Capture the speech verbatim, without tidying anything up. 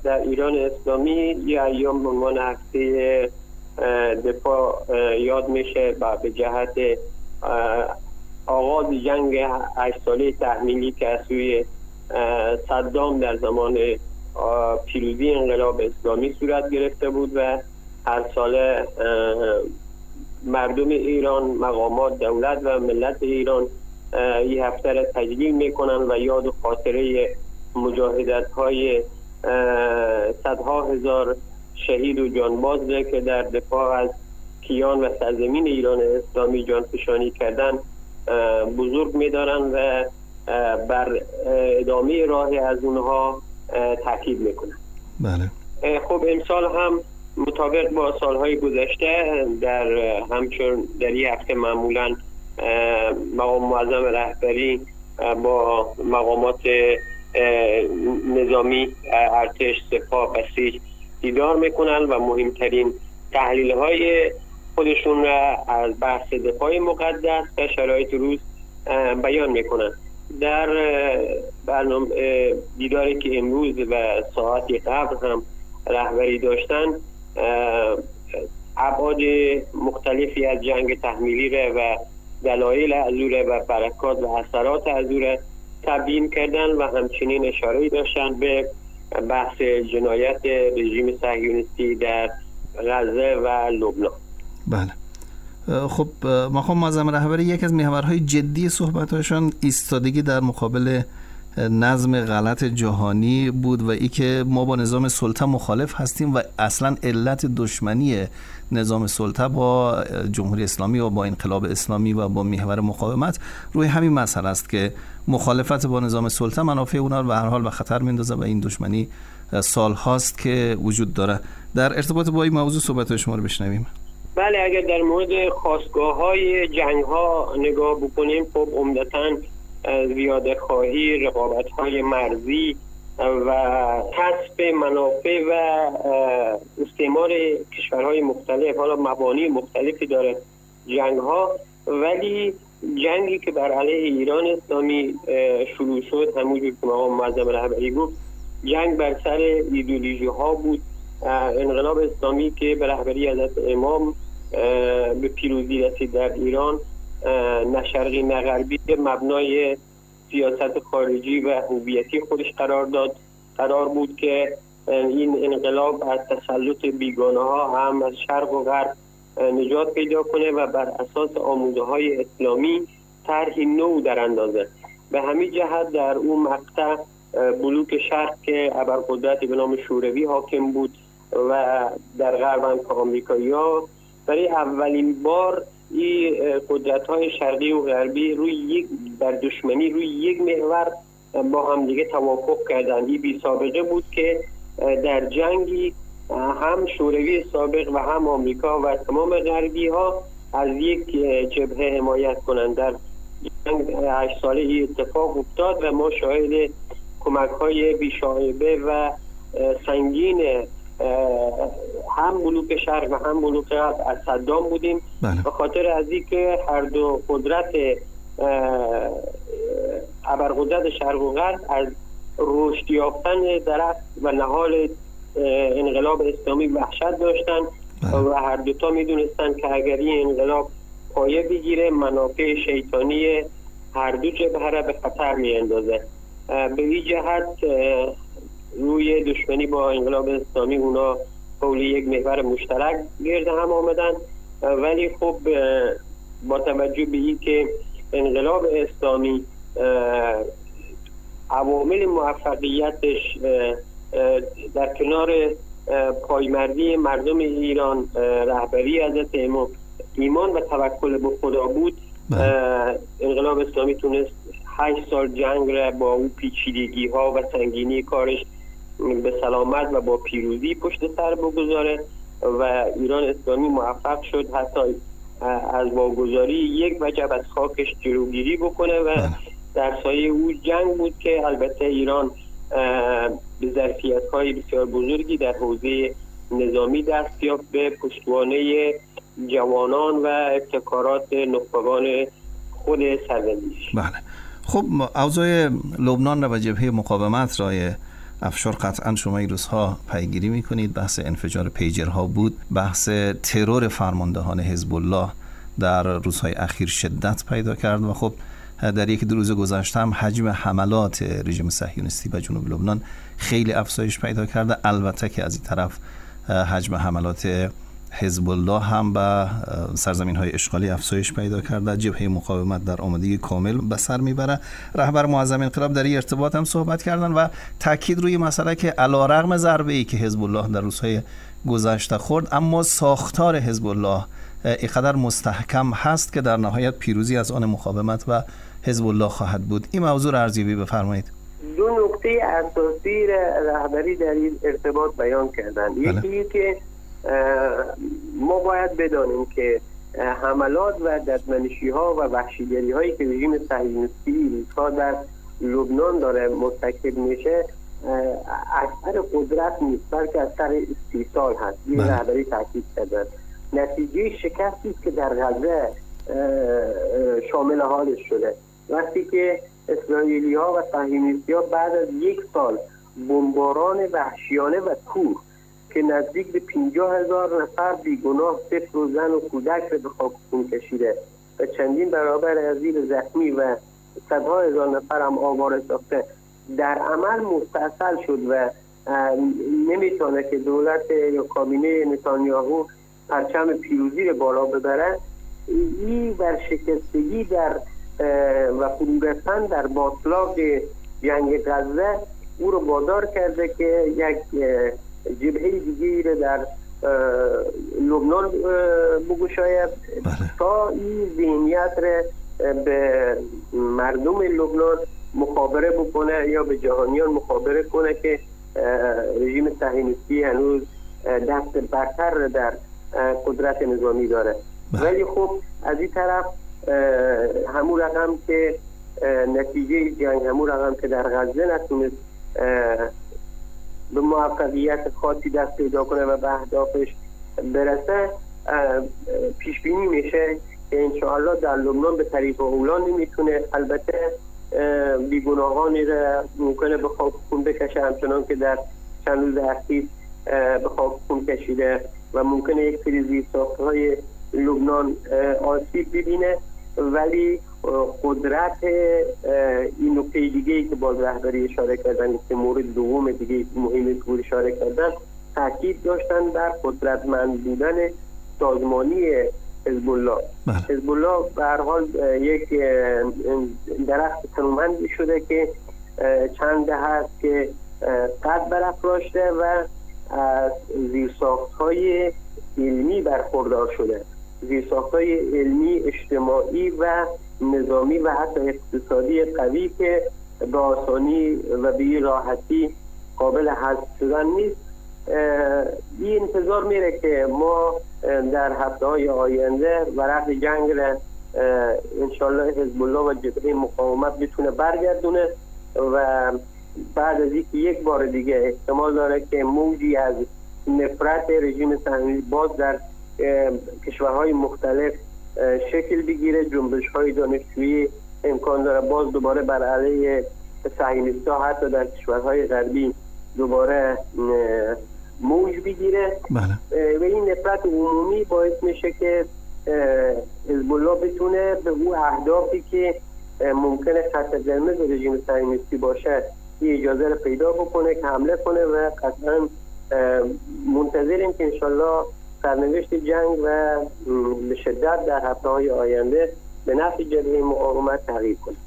در ایران اسلامی یه ایام به عنوان هفته دفاع یاد میشه و به جهت آغاز جنگ هشت ساله تحمیلی که از سوی صدام در زمان پیروزی انقلاب اسلامی صورت گرفته بود و هر ساله مردم ایران، مقامات دولت و ملت ایران این هفته را تجلیل میکنن و یاد و خاطره مجاهدت های صدها هزار شهید و جانباز که در دفاع از کیان و سرزمین ایران اسلامی جانفشانی کردن بزرگ می‌دارن و بر ادامه راه از اونها تاکید میکنن. بله. خب امسال هم مطابق با سالهای گذشته در همچون در این هفته معمولا مقام معظم رهبری با مقامات نظامی، ارتش، سپاه، بسیج دیدار میکنن و مهمترین تحلیل های خودشون را از بحث دفاع مقدس و شرایط روز بیان میکنن. در برنامه دیداری که امروز و ساعتی قبل هم رهبری داشتن، ابعاد مختلفی از جنگ تحمیلی را و دلایل از او و برکات و اثرات از او را تبیین کردن و همچنین اشاره داشتن به بحث جنایت رژیم صهیونیستی در غزه و لبنان. بله. خب مقام معظم رهبری یک از محورهای جدی صحبت‌هاشون ایستادگی در مقابل نظم غلط جهانی بود و ای که ما با نظام سلطه مخالف هستیم و اصلا علت دشمنی نظام سلطه با جمهوری اسلامی و با انقلاب اسلامی و با محور مقاومت روی همین مسئله است که مخالفت با نظام سلطه منافع اونا رو به هر حال به خطر میندازه و این دشمنی سال هاست که وجود داره. در ارتباط با این موضوع صحبت شما رو بشنویم. بله، اگر در مورد خاستگاه های جنگ ها نگاه بکنیم، خب عمدتاً زیاده خواهی، رقابت های مرزی و کسب منافع و استعمار کشورهای مختلف، حالا مبانی مختلفی داره جنگ ها، ولی جنگی که بر علیه ایران اسلامی شروع شد همونجور که مقام معظم رهبری گفت، جنگ بر سر ایدئولوژی ها بود. انقلاب اسلامی که به رهبری حضرت امام به پیروزی رسید در ایران، نه شرقی نه غربی، مبنای سیاست خارجی و هویتی خودش قرار داد قرار بود که این انقلاب از تسلط بیگانه ها هم از شرق و غرب نجات پیدا کنه و بر اساس آموزه های اسلامی طرحی نو در اندازه. به همین جهت در اون مقطع بلوک شرق که ابرقدرتی به نام شوروی حاکم بود و در غرب هم که آمریکایی‌ها، برای اولین بار این قدرت‌های شرقی و غربی روی یک در دشمنی روی یک محور با هم دیگه توافق کردن. این بی سابقه بود که در جنگی هم شوروی سابق و هم آمریکا و تمام غربی ها از یک جبهه حمایت کنند. در جنگ هشت ساله ای اتفاق افتاد و ما شاهد کمک‌های بی‌شایبه و سنگین هم بلوک شرق و هم بلوک غرب از صدام بودیم. بله. به خاطر از اینکه هر دو قدرت ابرقدرت شرق و غرب از رشد یافتن درخت و نهال انقلاب اسلامی وحشت داشتن. بله. و هر دوتا میدونستن که اگر این انقلاب پایه بگیره، منافع شیطانی هر دو جبهه را به خطر میاندازه. به این جهت روی دشمنی با انقلاب اسلامی اونا حول یک محور مشترک گرد هم آمدن، ولی خب با توجه به این که انقلاب اسلامی عوامل موفقیتش در کنار پایمردی مردم ایران، رهبری حضرت امام، ایمان و توکل به خدا بود، انقلاب اسلامی تونست هشت سال جنگ را با اون پیچیدگی ها و سنگینی کارش به سلامت و با پیروزی پشت سر بگذاره و ایران اسلامی موفق شد حتی از واگذاری یک وجب از خاکش جلوگیری بکنه و در سایه او جنگ بود که البته ایران به ظرفیت‌های بسیار بزرگی در حوزه نظامی دست یافت به پشتوانه جوانان و ابتکارات نخبگان خود سرزمینش. بله. خب اوضاع لبنان و جبهه مقاومت رای افشار قطعا شما این روزها پیگیری میکنید، بحث انفجار پیجرها بود، بحث ترور فرماندهان حزب الله در روزهای اخیر شدت پیدا کرد و خب در یک دو روز گذشته هم حجم حملات رژیم صهیونیستی به جنوب لبنان خیلی افزایش پیدا کرده. البته که از این طرف حجم حملات حزب الله هم به سرزمین‌های اشغالی افزایش پیدا کرده. جبهه مقاومت در آمادگی کامل به سر میبره. رهبر معظم انقلاب در این ارتباط هم صحبت کردن و تاکید روی مسئله که علیرغم ضربه‌ای که حزب الله در روزهای گذشته خورد، اما ساختار حزب الله اینقدر مستحکم هست که در نهایت پیروزی از آن مقاومت و حزب الله خواهد بود. این موضوع را ارزیابی بفرمایید. دو نکته اساسی رهبری در این ارتباط بیان کردن. یکی که ما باید بدانیم که حملات و ددمنشی ها و وحشیگری هایی که رژیم صهیونیستی ها در لبنان داره مرتکب میشه اکثر قدرت نیست، بلکه اثر استیصال هست. این رهبری تاکید کردن. نتیجه شکستی که در غزه شامل حالش شده وقتی که اسرائیلی ها و صهیونیستی ها بعد از یک سال بمباران وحشیانه و کور که نزدیک به پنجاه هزار نفر بیگناه طفل و زن و کودک رو به خاک خون کشیده و چندین برابر از این زخمی و صدها هزار نفر هم آواره ساخته، در عمل مستاصل شد و نمیتونه که دولت یا کابینه نتانیاهو پرچم پیروزی رو بالا ببره. این ورشکستگی در و فرو رفتن در باطلاق جنگ غزه او رو وادار کرده که یک جبهه دیگه رو در لبنان بگشاید تا این ذهنیت رو به مردم لبنان مخابره بکنه یا به جهانیان مخابره کنه که رژیم صهیونیستی هنوز دست برتر در قدرت نظامی داره. ولی خب از این طرف همون رقم که نتیجه جنگ، همون رقم که در غزه نتونست به موفقیت خاصی دست پیدا کنه و به اهدافش برسه، پیش بینی میشه که انشاءالله در لبنان به طریق اولان نمیتونه. البته بیگناهانی را ممکنه به خاک خون بکشه همچنان که در چند روز اخیر به خاک خون کشیده و ممکنه یک سری زیرساخت‌های لبنان آسیب ببینه، ولی قدرت این نکته دیگه‌ای که باز رهبری اشاره کردن که مورد دوم دیگه مهمی که اشاره کردن تاکید داشتن بر قدرتمند بودن سازمانی حزب الله. حزب الله به هر حال یک درخت تنومندی شده که چند دهه است که قد برافراشته و از زیرساخت‌های علمی برخوردار شده، زیرساخت‌های علمی، اجتماعی و نظامی و حتی اقتصادی قوی که به آسانی و به راحتی قابل حذف شدن نیست. این انتظار میره که ما در هفته‌های آینده ورق جنگ را انشالله حزب الله و جبهه مقاومت بتونه برگردونه و بعد از اینکه یک بار دیگه احتمال داره که موجی از نفرت رژیم صهیونیستی باز در کشورهای مختلف شکل بگیره، جنبش‌های دانشجویی امکان داره باز دوباره بر علیه صهیونیست‌ها حتی در کشورهای غربی دوباره موج بگیره. بله. و این نفرت عمومی باعث میشه که حزب الله بتونه به اون اهدافی که ممکنه خط قرمز رژیم صهیونیستی باشه این اجازه رو پیدا بکنه که حمله کنه و قطعا منتظریم که انشالله سرنوشت جنگ و به شدت در هفته‌های آینده به نفع جبهه مقاومت تغییر کنه.